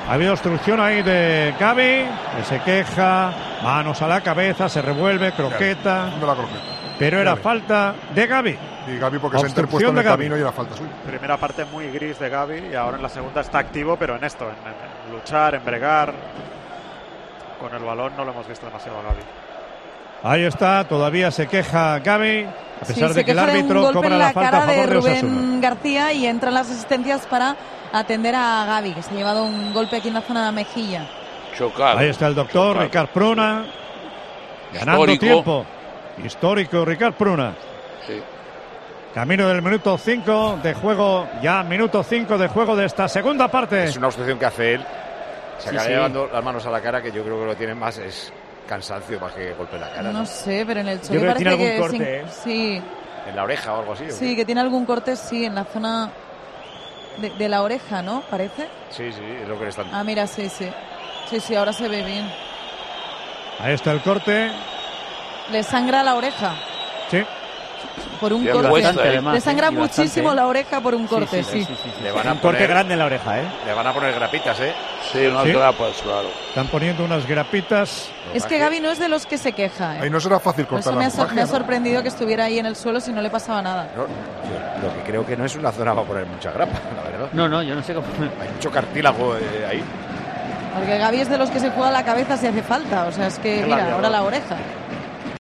Ha habido obstrucción ahí de Gavi, que se queja, manos a la cabeza, se revuelve, croqueta. Pero era falta de Gavi. Y Gavi porque se ha interpuesto en el camino y era falta suya. Primera parte muy gris de Gavi y ahora en la segunda está activo, pero en esto, en luchar, en bregar. Con el balón no lo hemos visto demasiado a Gavi. Ahí está, todavía se queja Gavi, a pesar de que el árbitro un golpe cobra en la falta a favor de Rubén Osasuna. García y entran las asistencias para atender a Gavi, que se ha llevado un golpe aquí en la zona de la mejilla. Chocado. Ahí está el doctor Ricard Pruna, ganando tiempo. Histórico Ricard Pruna. Sí. Camino del minuto 5 de juego, ya minuto 5 de juego de esta segunda parte. Es una obstrucción que hace él. Se acaba llevando las manos a la cara, que yo creo que lo tiene más es cansancio más que golpe en la cara. No sé, pero en el Yo creo que tiene algún corte, sí. En la oreja o algo así. Sí, que tiene algún corte, sí, en la zona de la oreja, ¿no? Parece. Sí, es lo que le están. Ah, mira, sí, ahora se ve bien. Ahí está el corte. Le sangra la oreja. Sí. Por un corte. Bastante, le sangra muchísimo bastante. la oreja por un corte, sí. Le van a un corte poner, grande en la oreja, ¿eh? Le van a poner grapitas, ¿eh? Sí, unas grapas, claro. Están poniendo unas grapitas. Es que Gavi no es de los que se queja, ¿eh? Ahí no será fácil Por cortar eso la me ha sorprendido que estuviera ahí en el suelo si no le pasaba nada. No, yo lo que creo que no es una zona para poner mucha grapa, la verdad. No, yo no sé cómo. Hay mucho cartílago ahí. Porque Gavi es de los que se juega la cabeza si hace falta. O sea, es que, mira, ahora la oreja.